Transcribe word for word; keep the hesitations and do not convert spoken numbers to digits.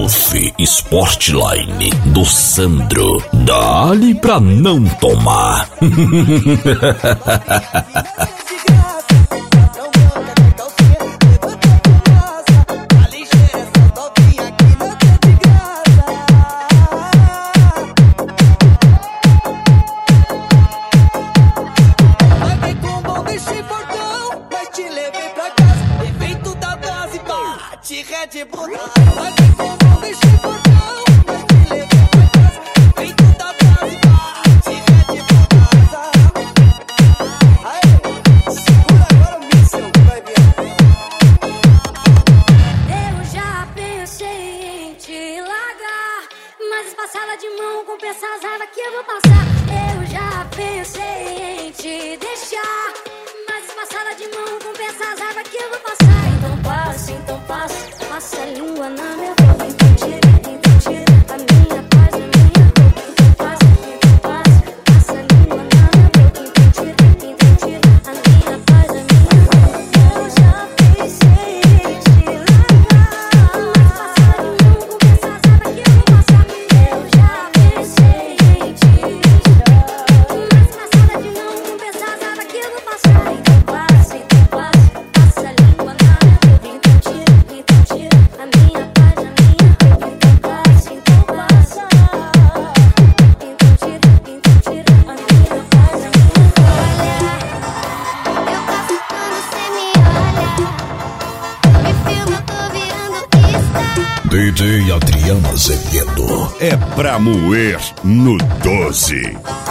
Golf Sportline do Sandro. Dá-lhe pra não tomar. Red Bull, vai ter como deixar portão, vai te levar pra casa, feito da base, bate Red Bull casa. Aê, segura agora o míssel que vai vir. Eu já pensei em te largar, mas espaçada de mão compensa as raivas que eu vou passar. Eu já pensei em te deixar, mas espaçada de mão compensa as raivas que eu vou passar. Então passa, então passa. Passa a língua na minha boca, então tira, então tira a minha paz, a minha boca, então passa, então passa. Passa a língua na minha boca, então tira, então tira a minha paz, a minha boca. Eu já pensei em te largar, mas passada de mão compensa as raivas que eu vou passar. Eu já pensei em te deixar, mas passada de mão compensa as raivas que eu vou passar. Então passa, então passa. Passa a língua na minha boca, então tira, então tira a minha paz, a minha boca, então passa, então passa. Então tira, então tira a minha paz, a minha boca. Eu passo quando cê me olha, me filma, eu tô virando pista. D J Adriano Azevedo É pra moer no doze.